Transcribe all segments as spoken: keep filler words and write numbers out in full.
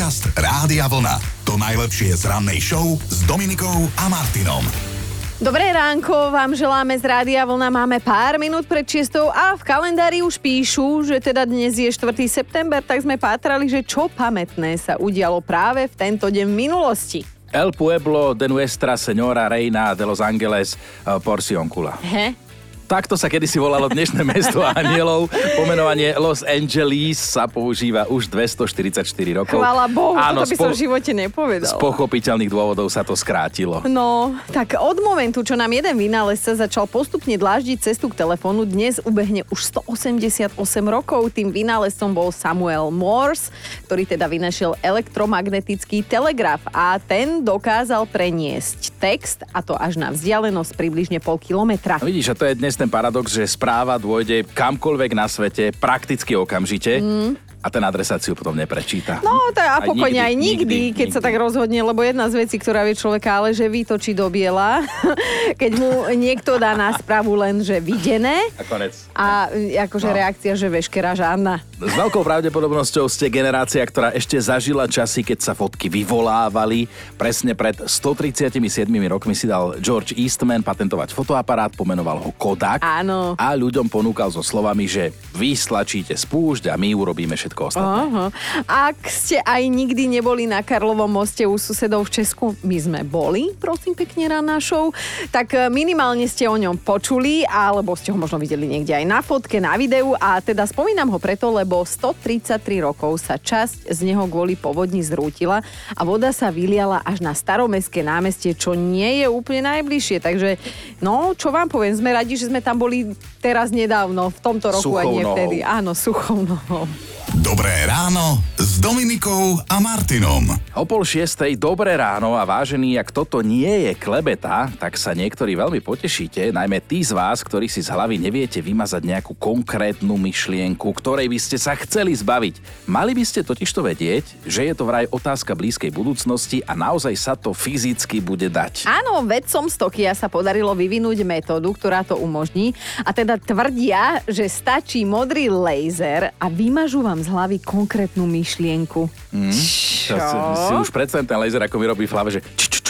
Podcast Rádia Vlna. To najlepšie z rannej show s Dominikou a Martinom. Dobré ránko, vám želáme z Rádia Vlna. Máme pár minút pred šiestou a v kalendári už píšu, že teda dnes je štvrtého september, tak sme pátrali, že čo pamätné sa udialo práve v tento deň v minulosti. El Pueblo de Nuestra Señora Reina de Los Ángeles Porciúncula. He? Takto sa kedysi volalo dnešné mesto anielov. Pomenovanie Los Angeles sa používa už dvestoštyridsaťštyri rokov. Chvála Bohu, Áno, toto by som v živote nepovedal. Z pochopiteľných dôvodov sa to skrátilo. No, tak od momentu, čo nám jeden vynálezca začal postupne dláždiť cestu k telefónu, dnes ubehne už stoosemdesiatosem rokov. Tým vynálezcom bol Samuel Morse, ktorý teda vynašiel elektromagnetický telegraf a ten dokázal preniesť text, a to až na vzdialenosť približne pol kilometra. No vidíš, a to je dnes ten paradox, že správa dôjde kamkoľvek na svete prakticky okamžite. Mm. A ten adresáciu potom neprečíta. No, tak a pokojne aj nikdy, nikdy, keď nikdy. sa tak rozhodne, lebo jedna z vecí, ktorá vie človeka, ale že vytočí do biela, keď mu niekto dá na správu len, že videné. A konec. A akože no. reakcia, že veškerá žiadna. S veľkou pravdepodobnosťou ste generácia, ktorá ešte zažila časy, keď sa fotky vyvolávali. Presne pred stotridsiatimi siedmimi rokmi si dal George Eastman patentovať fotoaparát, pomenoval ho Kodak. Áno. A ľuďom ponúkal so slovami, že vy stlačíte spúšť a my urobíme všetko ostatné. Aha. Ak ste aj nikdy neboli na Karlovom moste u susedov v Česku, my sme boli, prosím pekne, ranná show, tak minimálne ste o ňom počuli, alebo ste ho možno videli niekde aj na fotke, na videu, a teda spomínam ho preto, lebo stotridsaťtri rokov sa časť z neho kvôli povodni zrútila a voda sa vyliala až na Staromestské námestie, čo nie je úplne najbližšie. Takže, no, čo vám poviem, sme radi, že sme tam boli teraz nedávno, v tomto roku suchou a nie nohou. vtedy. Áno, suchou nohou. Dobré ráno s Dominikou a Martinom. O pol šiestej, dobré ráno, a vážený, ak toto nie je klebeta, tak sa niektorí veľmi potešíte, najmä tí z vás, ktorí si z hlavy neviete vymazať nejakú konkrétnu myšlienku, ktorej by ste sa chceli zbaviť. Mali by ste totižto vedieť, že je to vraj otázka blízkej budúcnosti a naozaj sa to fyzicky bude dať. Áno, vedcom z Tokia sa podarilo vyvinúť metódu, ktorá to umožní, a teda tvrdia, že stačí modrý laser a vymažú vám z hlavy konkrétnu myšlienku. Mm. Čo? Si, si už predstavím ten laser, ako mi robí v hlave, že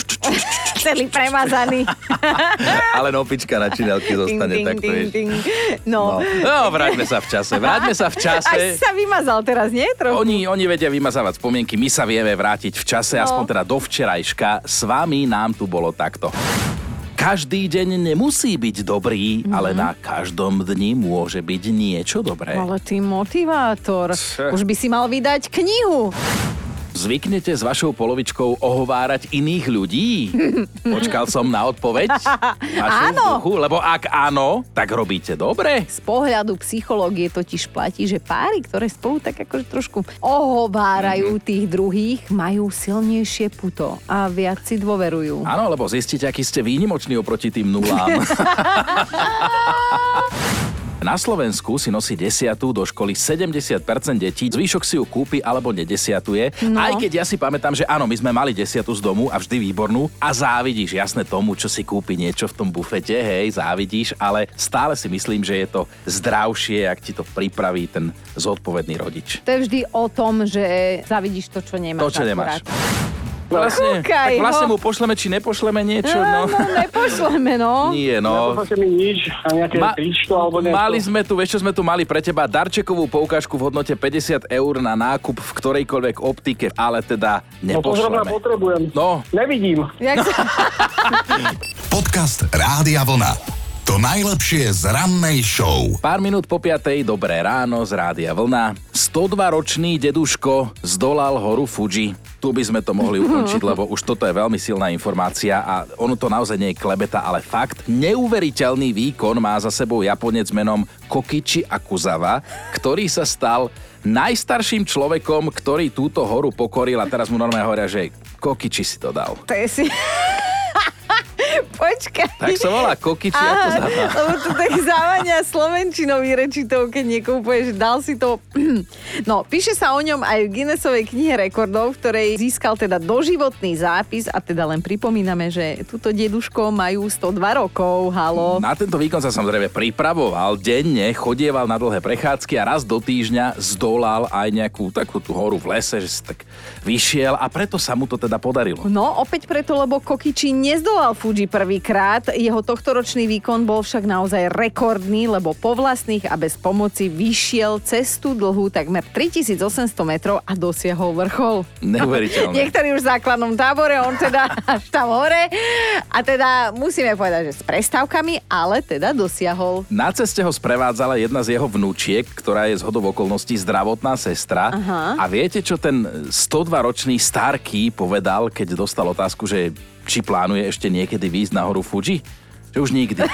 Celý premazaný. ale no pička na činelky zostane, Ding, tak to ding, vieš. ding. No. No, no vráťme sa v čase, vráťme sa v čase. Aj si sa vymazal teraz, nie? Trochu. Oni, oni vedia vymazávať spomienky, my sa vieme vrátiť v čase, No. aspoň teda do včerajška. S vami nám tu bolo takto. Každý deň nemusí byť dobrý, mm-hmm. ale na každom dni môže byť niečo dobré. Ale ty motivátor. Č- Už by si mal vydať knihu. Zvyknete s vašou polovičkou ohovárať iných ľudí? Počkal som na odpoveď. Vašu Áno. vzduchu, lebo ak áno, tak robíte dobre. Z pohľadu psychológie totiž platí, že páry, ktoré spolu tak akože trošku ohovárajú mm-hmm. tých druhých, majú silnejšie puto a viac si dôverujú. Áno, lebo zistíte, aký ste výnimoční oproti tým nulám. Na Slovensku si nosí desiatu do školy sedemdesiat percent detí, zvyšok si ju kúpi alebo nedesiatuje. No. Aj keď ja si pamätám, že áno, my sme mali desiatu z domu a vždy výbornú a závidíš jasne tomu, čo si kúpi niečo v tom bufete, hej, závidíš, ale stále si myslím, že je to zdravšie, ak ti to pripraví ten zodpovedný rodič. To je vždy o tom, že zavidíš to, čo nemáš. To, čo akurát. nemáš. Vlastne, tak Kúkaj vlastne ho. mu pošleme, či nepošleme niečo, No, no. no nepošleme, no. Nie, no. Nepošlete mi nič a nejaké Ma- tričko alebo niečo. Mali sme tu, vieš čo sme tu mali pre teba, darčekovú poukážku v hodnote päťdesiat eur na nákup v ktorejkoľvek optike, ale teda No to zrovna nepošleme. potrebujem. No. Nevidím. Jak sa... Podcast Rádia Vlna. To najlepšie z rannej show. Pár minút po piatej, dobré ráno z Rádia Vlna. stodvaročný deduško zdolal horu Fuji. Tu by sme to mohli ukončiť, lebo už toto je veľmi silná informácia a ono to naozaj nie je klebeta, ale fakt. Neuveriteľný výkon má za sebou Japonec menom Kokichi Akuzawa, ktorý sa stal najstarším človekom, ktorý túto horu pokoril, a teraz mu normálne hovoria, že Kokichi si to dal. To je si... Počkaj. Tak sa volá kokyči, ako záva. Lebo to tak závania slovenčinou vyrečitou, keď niekomu povie, že dal si to... No, píše sa o ňom aj v Guinnessovej knihe rekordov, v ktorej získal teda doživotný zápis a teda len pripomíname, že túto deduško majú sto dva rokov, halo. Na tento výkon sa samozrejme pripravoval, denne chodieval na dlhé prechádzky a raz do týždňa zdolal aj nejakú takú tú horu v lese, že si tak vyšiel a preto sa mu to teda podarilo. No, opäť preto, lebo Kokiči nezdolal Fuji prvýkrát. Jeho tohtoročný výkon bol však naozaj rekordný, lebo po vlastných a bez pomoci vyšiel cestu dlhú takmer tritisícosemsto metrov a dosiahol vrchol. Neuveriteľné. Niektorí už v základnom tábore, on teda až tam hore. A teda musíme povedať, že s prestávkami, ale teda dosiahol. Na ceste ho sprevádzala jedna z jeho vnúčiek, ktorá je zhodou okolností zdravotná sestra. Aha. A viete, čo ten sto dva ročný Starkey povedal, keď dostal otázku, že či plánuje ešte niekedy výjsť na horu Fuji? Že už nikdy.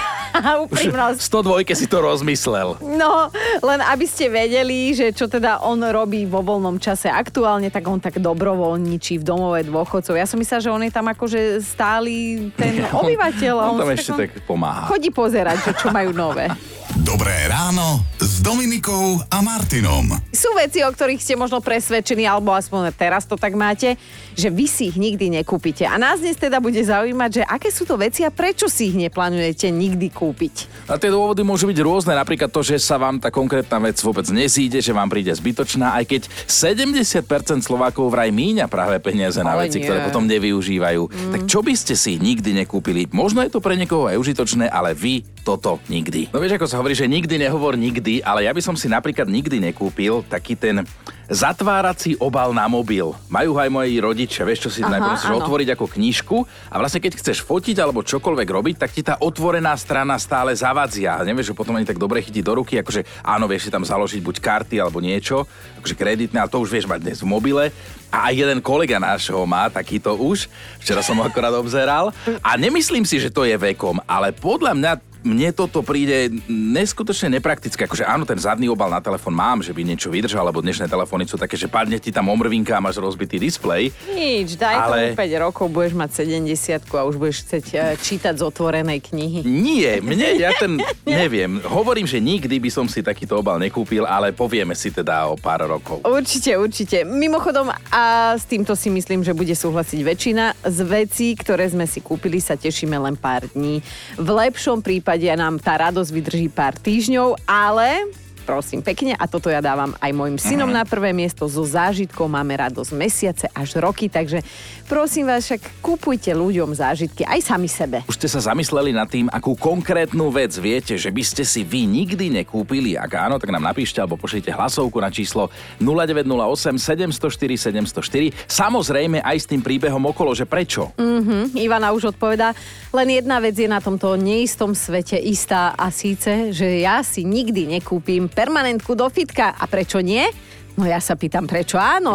Už sto dva si to rozmyslel. No, len aby ste vedeli, že čo teda on robí vo voľnom čase aktuálne, tak on tak dobrovoľničí v domove dôchodcov. Ja som myslela, že on je tam akože stály ten obyvateľ. On, on on tam ešte tak, tak pomáha. Chodí pozerať, že čo majú nové. Dobré ráno s Dominikou a Martinom. Sú veci, o ktorých ste možno presvedčení, alebo aspoň teraz to tak máte, že vy si ich nikdy nekúpite. A nás dnes teda bude zaujímať, že aké sú to veci a prečo si ich neplánujete nikdy kúpiť. A tie dôvody môžu byť rôzne, napríklad to, že sa vám tá konkrétna vec vôbec nezíde, že vám príde zbytočná, aj keď sedemdesiat percent Slovákov vraj míňa práve peniaze na Ale veci, nie. ktoré potom nevyužívajú. Mm. Tak čo by ste si nikdy nekúpili? Možno je to pre niekoho aj užitočné, ale vy toto nikdy. No vieš, ako sa hovorí, že nikdy nehovor nikdy, ale ja by som si napríklad nikdy nekúpil taký ten zatvárací obal na mobil. Majú ho aj moji rodičia, vieš, čo si Aha, najprv musíš áno. otvoriť ako knižku a vlastne keď chceš fotiť alebo čokoľvek robiť, tak ti tá otvorená strana stále zavadzia. Nevieš, že potom ani tak dobre chytí do ruky, akože áno, vieš si tam založiť buď karty alebo niečo, akože kreditné, ale to už vieš mať dnes v mobile. A aj jeden kolega nášho má takýto už. Včera som ho akorát obzeral. A nemyslím si, že to je vekom, ale podľa mňa mne toto príde neskutočne nepraktické. Akože áno, ten zadný obal na telefón mám, že by niečo vydržal, lebo dnešné telefóny sú také, že padne ti tam omrvinka a máš rozbitý displej. Nič, daj Ale- tomu päť rokov, budeš mať sedemdesiatku a už budeš chcieť eh, čítať z otvorenej knihy. Nie, mne, ja ten, neviem. Hovorím, že nikdy by som si takýto obal nekúpil, ale povieme si teda o pár rokov. Určite, určite. Mimochodom, a s týmto si myslím, že bude súhlasiť väčšina z vecí, ktoré sme si kúpili, sa tešíme len pár dní. V lepšom prípade nám tá radosť vydrží pár týždňov, ale prosím pekne, a toto ja dávam aj mojim synom Mhm. na prvé miesto, zo zážitkov máme radosť mesiace až roky, takže prosím vás, však kupujte ľuďom zážitky, aj sami sebe. Už ste sa zamysleli nad tým, akú konkrétnu vec viete, že by ste si vy nikdy nekúpili? Ak áno, tak nám napíšte alebo pošlite hlasovku na číslo nula deväť nula osem sedem nula štyri sedem nula štyri. Samozrejme aj s tým príbehom okolo, že prečo? Mhm, Ivana už odpovedá, len jedna vec je na tomto neistom svete istá a síce, že ja si nikdy nekúpim permanentku do fitka. A prečo nie? No ja sa pýtam, prečo áno?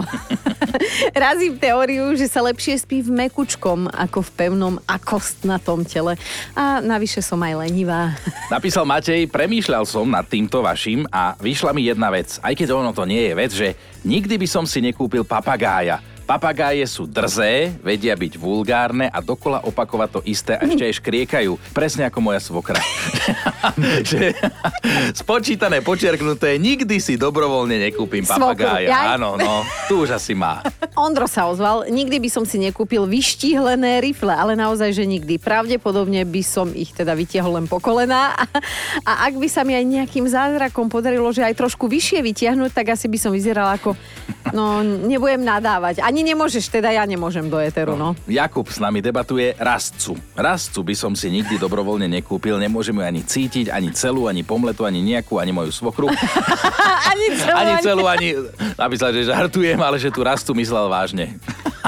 Razím teóriu, že sa lepšie spí v mekučkom ako v pevnom a kostnatom tele. A navyše som aj lenivá. Napísal Matej, premýšľal som nad týmto vašim a vyšla mi jedna vec. Aj keď ono to nie je vec, že nikdy by som si nekúpil papagája. Papagáje sú drzé, vedia byť vulgárne a dokola opakovať to isté a ešte aj škriekajú. Presne ako moja svokra. Že spočítané, počerknuté, nikdy si dobrovoľne nekúpim Svokru, papagája. jaj? Áno, no, tu už asi má. Ondro sa ozval, nikdy by som si nekúpil vyštíhlené rifle, ale naozaj, že nikdy. Pravdepodobne by som ich teda vytiahol len po kolená. A ak by sa mi aj nejakým zázrakom podarilo, že aj trošku vyššie vytiahnuť, tak asi by som vyzerala ako, no nebudem nadávať. Ani nemôžeš, teda ja nemôžem do éteru, no. Jakub s nami debatuje rastcu. Rastcu by som si nikdy dobrovoľne nekúpil, nemôžem ju ani cítiť, ani celú, ani pomletu, ani nejakú, ani moju svokru. Ani celú, Ani celú, ani... Napísal, že žartujem, ale že tú rastu myslel vážne.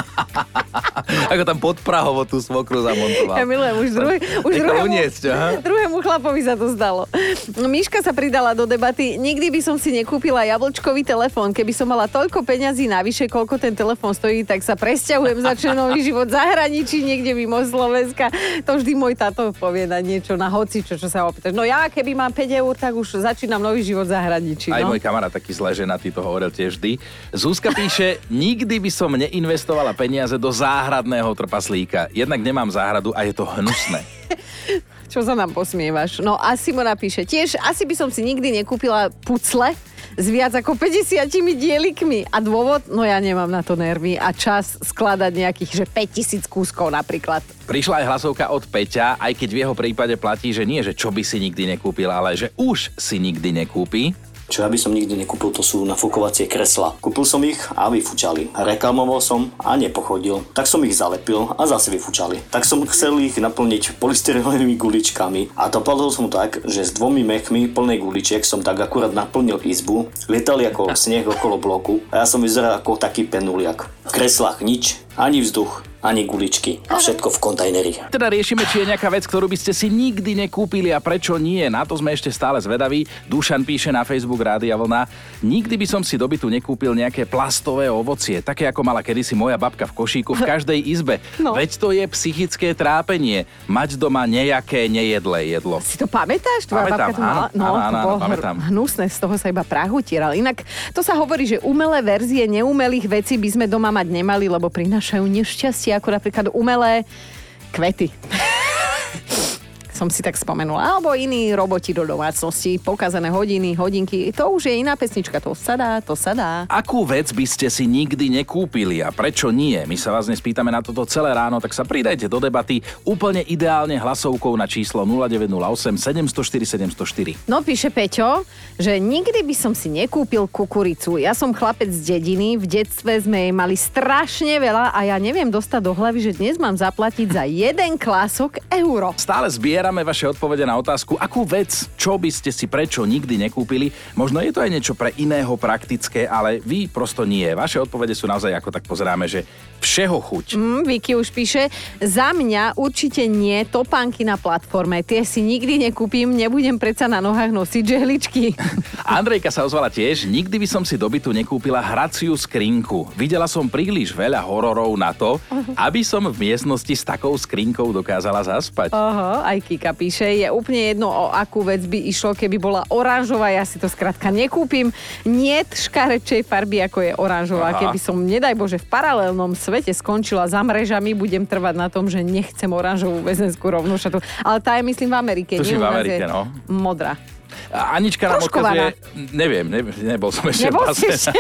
Ako tam pod Prahovo tú svokru zamontoval. Ja milujem, už, druhý, už Nechal druhému, uniesť, aha. druhému chlapovi sa to zdalo. Miška sa pridala do debaty, nikdy by som si nekúpila jablčkový telefón, keby som mala toľko peňazí navyše, koľko ten telefón stojí, tak sa presťahujem, začne nový život v zahraničí, niekde mimo Slovenska. To vždy môj táto povie na niečo, na hocičo, čo sa opýtaš. No ja, keby mám päť eur, tak už začínam nový život v zahraničí. Aj No. môj kamarát taký zle ženatý to hovoril tiež vždy. Zuzka píše, nikdy by som neinvestovala peniaze do záhradného trpaslíka. Jednak nemám záhradu a je to hnusné. Čo sa nám posmievaš? No a Simona píše, tiež asi by som si nikdy nekúpila pucle s viac ako päťdesiatimi dielikmi. A dôvod? No ja nemám na to nervy a čas skladať nejakých, že päťtisíc kúskov napríklad. Prišla aj hlasovka od Peťa, aj keď v jeho prípade platí, že nie, že čo by si nikdy nekúpil, ale že už si nikdy nekúpi. Čo ja by som nikdy nekúpil, to sú nafukovacie kreslá. Kúpil som ich a vyfúčali. Reklamoval som a nepochodil. Tak som ich zalepil a zase vyfúčali. Tak som chcel ich naplniť polystyrenovými guličkami a dopadlo som tak, že s dvomi mechmi plnej guličiek som tak akurát naplnil izbu. Lietali ako sneh okolo bloku a ja som vyzeral ako taký penuliak. V kreslách nič, ani vzduch, ani guličky a všetko v kontajneri. Teda riešime, či je nejaká vec, ktorú by ste si nikdy nekúpili a prečo nie. Na to sme ešte stále zvedaví. Dušan píše na Facebook Rádia Vlna. Nikdy by som si do bytu nekúpil nejaké plastové ovocie, také ako mala kedysi moja babka v košíku v každej izbe. No. Veď to je psychické trápenie. Mať doma nejaké nejedlé jedlo. Si to pamätáš? Tvoja babka to mala? No, áno, áno, to bolo áno, pamätám. Hnusné, z toho sa iba prach utieral. Inak to sa hovorí, že umelé verzie neumelých vecí by sme doma mať nemali, lebo prinášajú nešťastie, ako napríklad umelé kvety. Som si tak spomenula. Alebo iní roboti do domácnosti, pokazané hodiny, hodinky. To už je iná pesnička. To sa dá, to sa dá. Akú vec by ste si nikdy nekúpili a prečo nie? My sa vás dnes pýtame na toto celé ráno, tak sa pridajte do debaty úplne ideálne hlasovkou na číslo nula deväť nula osem sedem nula štyri sedem nula štyri. No píše Peťo, že nikdy by som si nekúpil kukuricu. Ja som chlapec z dediny, v detstve sme jej mali strašne veľa a ja neviem dostať do hlavy, že dnes mám zaplatiť za jeden klások euro. Stále zbierame vaše odpovede na otázku, akú vec, čo by ste si prečo nikdy nekúpili. Možno je to aj niečo pre iného praktické, ale vy prosto nie. Vaše odpovede sú naozaj, ako tak pozeráme, že všeho chuť. Mm, Vicky už píše, za mňa určite nie topánky na platforme. Tie si nikdy nekúpim, nebudem predsa na nohách nosiť žehličky. Andrejka sa ozvala tiež, nikdy by som si do bytu nekúpila hraciu skrinku. Videla som príliš veľa hororov na to, aby som v miestnosti s takou skrinkou dokázala zaspať. Oho, aj Kika píše, je úplne jedno, o akú vec by išlo, keby bola oranžová, ja si to skrátka nekúpim. Niet škarečej farby, ako je oranžová. Aha. Keby som, nedaj Bože, v paralelnom svete skončila za mrežami, budem trvať na tom, že nechcem oranžovú väzenskú rovnošatu. Ale tá je, myslím, v Amerike. Tuším, v Amerike, no. Modrá. Anička nám odkazuje... Neviem, ne, nebol som ešte nebol v base.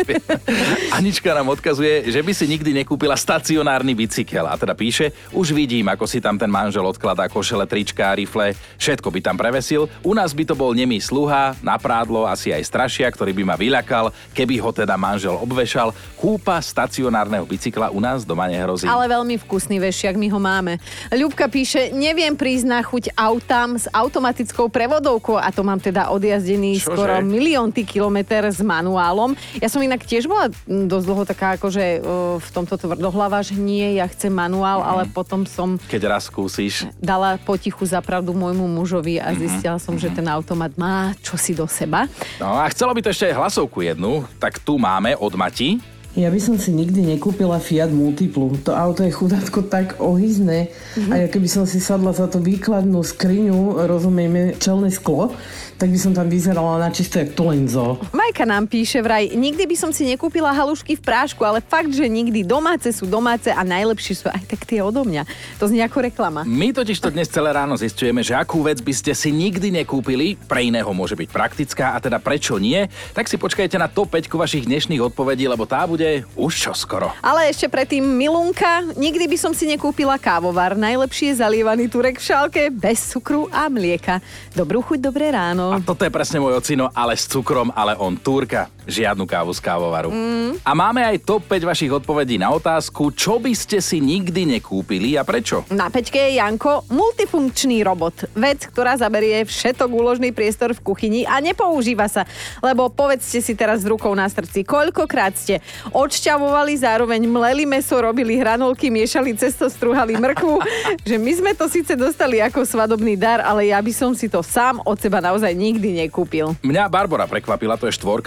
Anička nám odkazuje, že by si nikdy nekúpila stacionárny bicykel. A teda píše, už vidím, ako si tam ten manžel odkladá košele, trička, rifle, všetko by tam prevesil. U nás by to bol nemý sluha, na prádlo, asi aj strašia, ktorý by ma vyľakal, keby ho teda manžel obvešal. Kúpa stacionárneho bicykla u nás doma nehrozí. Ale veľmi vkusný vešiak, my ho máme. Ľubka píše, neviem prísť na chuť autám s automatickou prevodovkou a to mám teda odjazdený Čože? skoro miliónty kilometr s manuálom. Ja som inak tiež bola dosť dlho taká akože v tomto tvrdohlava, že nie, ja chcem manuál, mm. ale potom som... Keď raz skúsiš. Dala potichu za pravdu môjmu mužovi a zistila som, mm-hmm. že ten automat má čosi do seba. No a chcelo by to ešte aj hlasovku jednu, tak tu máme od Mati. Ja by som si nikdy nekúpila Fiat Multiplu. To auto je chudátko tak ohyzné. Mm-hmm. A ja keby som si sadla za tú výkladnú skriňu, rozumieme, čelné sklo, tak by som tam vyzerala na čisto jak Tolenzo. Majka nám píše vraj, nikdy by som si nekúpila halušky v prášku, ale fakt, že nikdy domáce sú domáce a najlepšie sú aj tak tie odo mňa. To znie ako reklama. My totiž to dnes celé ráno zisťujeme, že akú vec by ste si nikdy nekúpili, pre iného môže byť praktická a teda prečo nie, tak si počkajte na top päť vašich dnešných odpovedí, lebo tá bude už čoskoro. Ale ešte predtým Milunka, nikdy by som si nekúpila kávovar, najlepšie zalievaný turek v šálke, bez cukru a mlieka. Dobrú chuť, dobré ráno. A toto je presne môj ocino, ale s cukrom, ale on turka. Žiadnu kávu z kávovaru. Mm. A máme aj top päť vašich odpovedí na otázku, čo by ste si nikdy nekúpili a prečo? Na päťke je Janko, multifunkčný robot. Vec, ktorá zaberie všetok úložný priestor v kuchyni a nepoužíva sa. Lebo povedzte si teraz s rukou na srdci, koľkokrát ste odšťavovali, zároveň mleli mäso, robili hranolky, miešali cesto, strúhali mrkvu. Že my sme to síce dostali ako svadobný dar, ale ja by som si to sám od seba naozaj nikdy nekúpil. Mňa Barbora prekvapila, to je štvorka, napísala,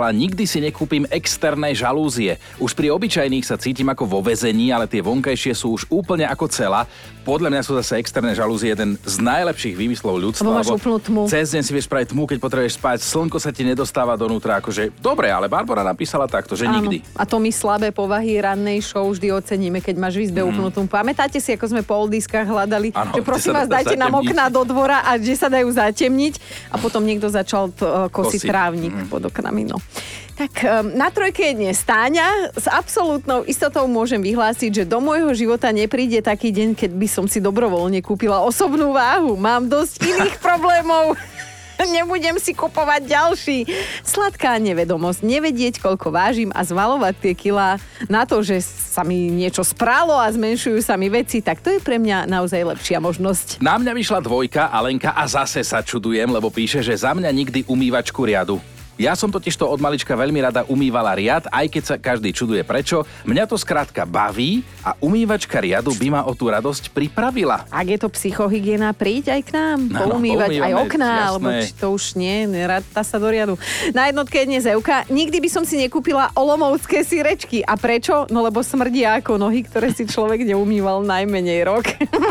napísala: nikdy si nekúpim externé žalúzie. Už pri obyčajných sa cítim ako vo väzení, ale tie vonkajšie sú už úplne ako cela. Podľa mňa sú zase externé žalúzie jeden z najlepších výmyslov ľudstva. Lebo máš úplnú tmu. Cez deň si vieš spraviť tmu, keď potrebuješ spať, slnko sa ti nedostáva donútra, akože dobre, ale Barbara napísala takto, že Áno. nikdy. A to my slabé povahy rannej show vždy oceníme, keď máš v izbe mm. úplnú tmu. Pamätáte si, ako sme po oldiskách hľadali, ano, že prosím vás, dajte nám okná do dvora a kde sa dajú zatemniť, a potom niekto začal t- kosiť Kosiť. trávnik mm. pod oknami. No. Tak na trojke je dnes Táňa. S absolútnou istotou môžem vyhlásiť, že do môjho života nepríde taký deň, keď by som si dobrovoľne kúpila osobnú váhu. Mám dosť iných problémov. Nebudem si kupovať ďalší. Sladká nevedomosť, nevedieť, koľko vážim a zvalovať tie kilá na to, že sa mi niečo spralo a zmenšujú sa mi veci, tak to je pre mňa naozaj lepšia možnosť. Na mňa vyšla dvojka, Alenka, a zase sa čudujem, lebo píše, že za mňa nikdy umývačku riadu. Ja som totiž to od malička veľmi rada umývala riad, aj keď sa každý čuduje prečo. Mňa to skrátka baví a umývačka riadu by ma o tú radosť pripravila. Ak je to psychohygiena, príď aj k nám, No, poumývať aj poumývame, okná, jasné. alebo či to už nie, neráta sa do riadu. Na jednotke je dnes Evka. Nikdy by som si nekúpila olomoucké sírečky. A prečo? No lebo smrdia ako nohy, ktoré si človek neumýval najmenej rok.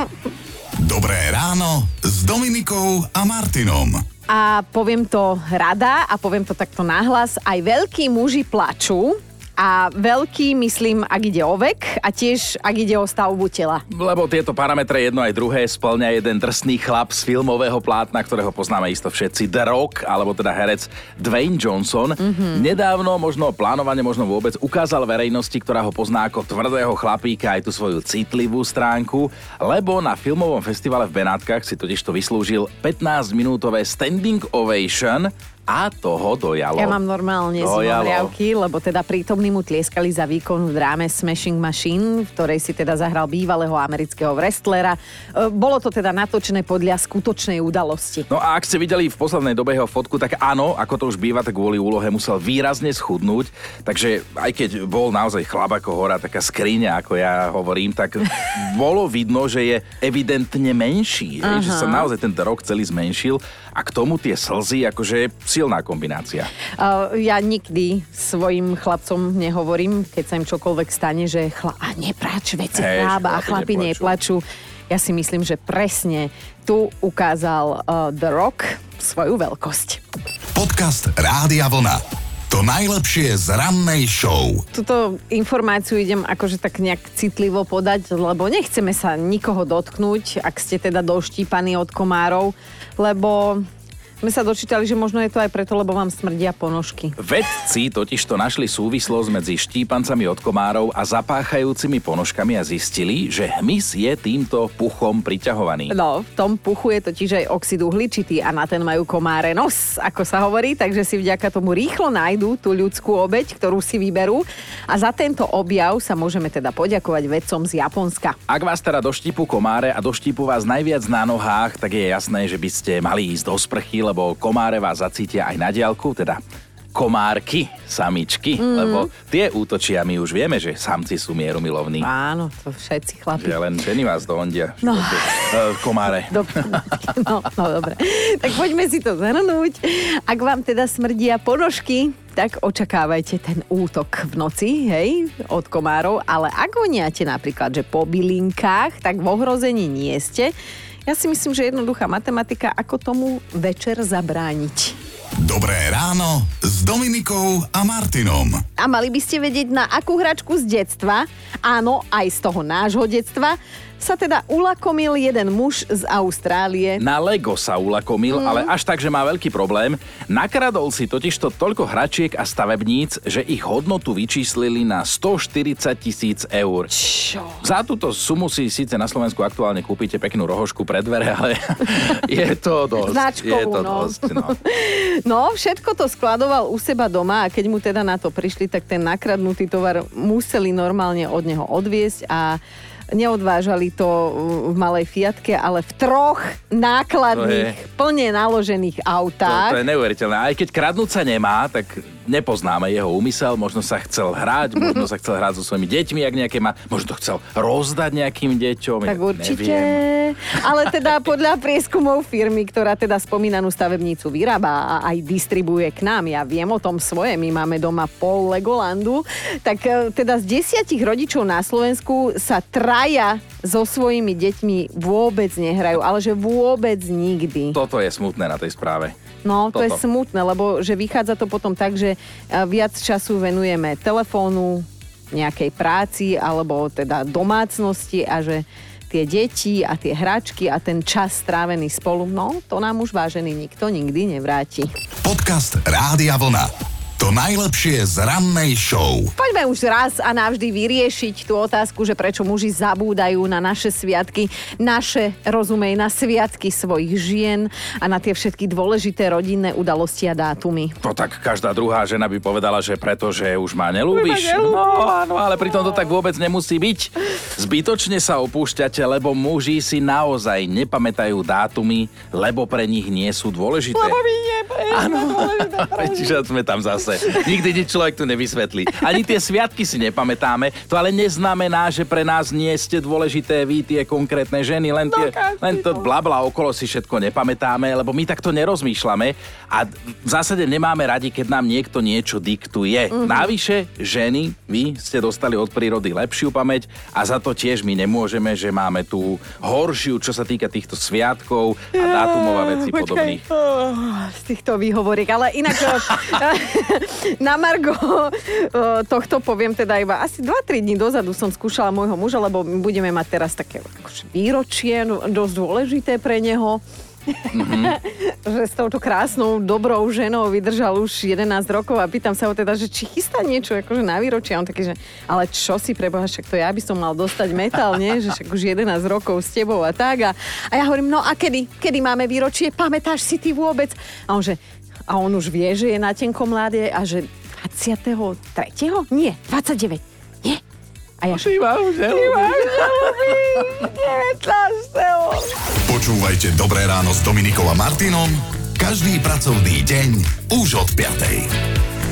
Dobré ráno s Dominikou a Martinom. A poviem to rada a poviem to takto nahlas, aj veľkí muži plačú. A veľký, myslím, ak ide o vek a tiež ak ide o stavbu tela. Lebo tieto parametre jedno aj druhé spĺňa jeden drsný chlap z filmového plátna, ktorého poznáme isto všetci, The Rock, alebo teda herec Dwayne Johnson. Mm-hmm. Nedávno, možno plánovane, možno vôbec, ukázal verejnosti, ktorá ho pozná ako tvrdého chlapíka, aj tú svoju citlivú stránku, lebo na filmovom festivale v Benátkach si totižto vyslúžil pätnásťminútové standing ovation. A toho dojalo. Ja mám normálne zimomriavky, lebo teda prítomní mu tlieskali za výkon v dráme Smashing Machine, v ktorej si teda zahral bývalého amerického wrestlera. E, bolo to teda natočené podľa skutočnej udalosti. No a ak ste videli v poslednej dobe jeho fotku, tak áno, ako to už býva, tak kvôli úlohe musel výrazne schudnúť. Takže aj keď bol naozaj chlap ako hora, taká skriňa, ako ja hovorím, tak bolo vidno, že je evidentne menší. Hej, že sa naozaj ten rok celý zmenšil. A k tomu tie slzy, akože silná kombinácia. Uh, ja nikdy svojim chlapcom nehovorím, keď sa im čokoľvek stane, že chla... a nepráč, veci Hej, chlába a chlapi neplačú. Ja si myslím, že presne tu ukázal uh, The Rock svoju veľkosť. Podcast Rádia Vlna. To najlepšie z rannej show. Túto informáciu idem akože tak nejak citlivo podať, lebo nechceme sa nikoho dotknúť, ak ste teda doštípaní od komárov, lebo sme sa dočítali, že možno je to aj preto, lebo vám smrdia ponožky. Vedci totižto našli súvislosť medzi štípancami od komárov a zapáchajúcimi ponožkami a zistili, že hmyz je týmto puchom priťahovaný. No, v tom puchu je totiž aj oxid uhličitý a na ten majú komáre nos, ako sa hovorí, takže si vďaka tomu rýchlo nájdú tú ľudskú obeť, ktorú si vyberú, a za tento objav sa môžeme teda poďakovať vedcom z Japonska. Ak vás teda doštípu komáre a doštípu vás najviac na nohách, tak je jasné, že by ste mali ísť do sprchy, lebo komáre vás zacítia aj na diaľku, teda komárky, samičky, mm. lebo tie útočia, my už vieme, že samci sú mierumilovní. Áno, to všetci chlapi. Že len ženy vás dohondia. No. Uh, komáre. Do... No, no dobre. Tak poďme si to zhrnúť. Ak vám teda smrdia ponožky, tak očakávajte ten útok v noci, hej, od komárov, ale ak voniate napríklad, že po bylinkách, tak v ohrození nie ste. Ja si myslím, že jednoduchá matematika, ako tomu večer zabrániť. Dobré ráno s Dominikou a Martinom. A mali by ste vedieť, na akú hračku z detstva, áno, aj z toho nášho detstva, sa teda ulakomil jeden muž z Austrálie. Na Lego sa ulakomil, mm. ale až tak, že má veľký problém. Nakradol si totižto toľko hračiek a stavebníc, že ich hodnotu vyčíslili na stoštyridsať tisíc eur. Čo? Za túto sumu si síce na Slovensku aktuálne kúpite peknú rohošku pre dvere, ale je to dosť. Značkovú, je to no. dosť, no. No, všetko to skladoval u seba doma a keď mu teda na to prišli, tak ten nakradnutý tovar museli normálne od neho odviesť a neodvážali to v malej Fiatke, ale v troch nákladných, plne naložených autách. To, to je neuveriteľné. Aj keď kradnúť sa nemá, tak nepoznáme jeho úmysel, možno sa chcel hrať, možno sa chcel hrať so svojimi deťmi, ak nejaké má, možno to chcel rozdať nejakým deťom. Tak určite. Neviem. Ale teda podľa prieskumov firmy, ktorá teda spomínanú stavebnicu vyrába a aj distribuje k nám, ja viem o tom svoje, my máme doma pol Legolandu, tak teda z desiatich rodičov na Slovensku sa traja so svojimi deťmi vôbec nehrajú, ale že vôbec nikdy. Toto je smutné na tej správe. No, to Toto. je smutné, lebo že vychádza to potom tak, že viac času venujeme telefónu, nejakej práci alebo teda domácnosti a že tie deti a tie hračky a ten čas strávený spolu, no, to nám už vážený nikto nikdy nevráti. Podcast Rádia Vlna. To najlepšie z rannej show. Poďme už raz a navždy vyriešiť tú otázku, že prečo muži zabúdajú na naše sviatky, naše, rozumej, na sviatky svojich žien a na tie všetky dôležité rodinné udalosti a dátumy. To tak každá druhá žena by povedala, že preto, že už ma nelúbiš. No áno, ale pritom to tak vôbec nemusí byť. Zbytočne sa opúšťate, lebo muži si naozaj nepamätajú dátumy, lebo pre nich nie sú dôležité. Lebo my nie, áno, čiže sme tam zase. Nikdy nič človek tu nevysvetlí. Ani tie sviatky si nepamätáme, to ale neznamená, že pre nás nie ste dôležité vy, tie konkrétne ženy, len, tie, len to blabla okolo si všetko nepamätáme, lebo my takto nerozmýšľame a v zásade nemáme radi, keď nám niekto niečo diktuje. Mm-hmm. Navyše, ženy, vy ste dostali od prírody lepšiu pamäť a za to tiež my nemôžeme, že máme tú horšiu, čo sa týka týchto sviatkov a dátumov a vecí podobných. Oh, z týchto výhovoriek, ale inak na margo tohto poviem teda iba asi dva tri dní dozadu som skúšala môjho muža, lebo my budeme mať teraz také akože výročie, dosť dôležité pre neho. Mm-hmm. Že s touto krásnou, dobrou ženou vydržal už jedenásť rokov a pýtam sa ho teda, že či chystá niečo akože na výročie. A on taký, že ale čo si preboha, však to ja by som mal dostať metal, nie? Že však už jedenásť rokov s tebou a tak. A, a ja hovorím, no a kedy? Kedy máme výročie? Pamätáš si ty vôbec? A on že, a on už vie, že je na tenkom mláde a že dvadsiateho tretieho Nie, dvadsaťdeväť Nie? A ja... Ty ma už Počúvajte Dobré ráno s Dominikou a Martinom každý pracovný deň už od piatej.